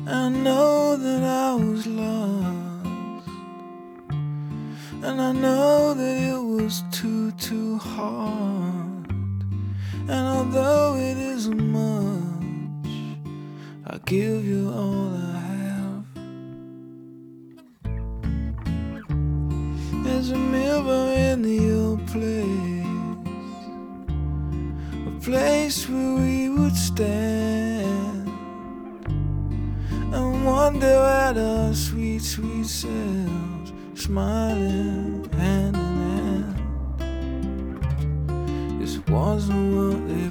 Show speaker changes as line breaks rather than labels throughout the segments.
I know that I was lost, and I know that it was too hard. And although it isn't much, I give you all I have. There's a mirror in the old place, a place where we would stand and wonder at our sweet selves, smiling hand in hand. This wasn't what they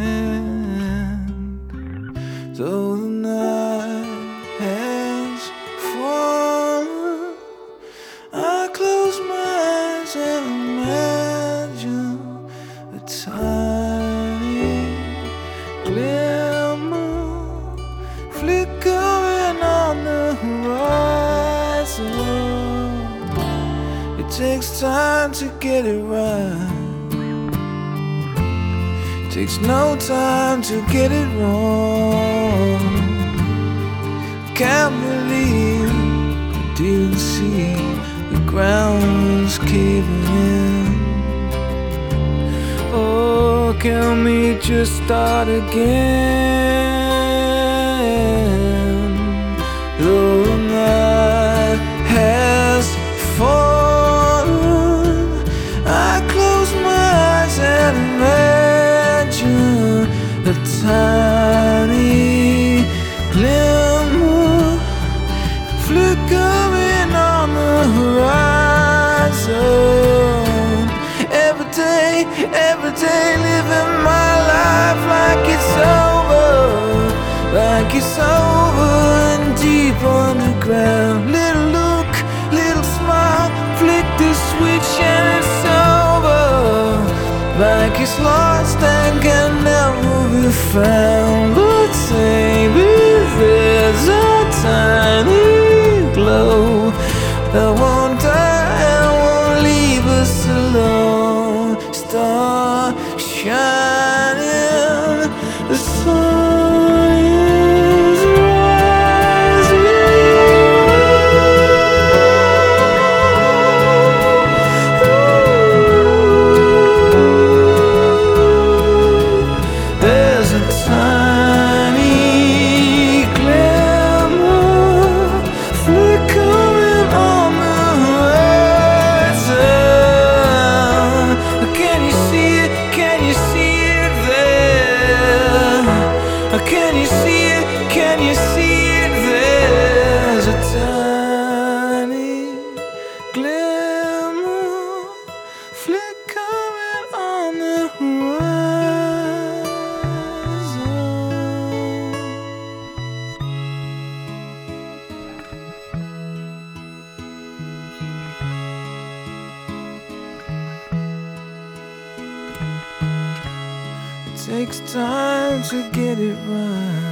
planned. Though the night has fallen, I close my eyes and imagine a tiny glimmer flickering on the horizon. It takes time to get it right, takes no time to get it wrong. Can't believe I didn't see the ground was caving in. Oh, can we just start again? Though the night has fallen, I close my eyes and imagine a tiny glimmer flickering on the horizon. Every day living my life like it's over, like it's over and deep underground. Little look, little smile, flick the switch and it's over, like it's lost and can never be found. But maybe there's a tiny glow that won't die and won't leave us alone. Star shining, the sun is rising. There's a tiny glimmer flickering on the horizon. Can you see it? Can you see it there? Can you see it? Can you see it? There's a tiny glimmer flickering on the horizon. It takes time to get it right,